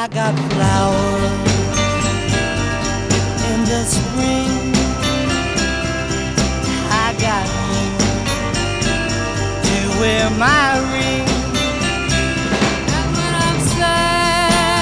I got flowers in the spring. I got you to wear my ring.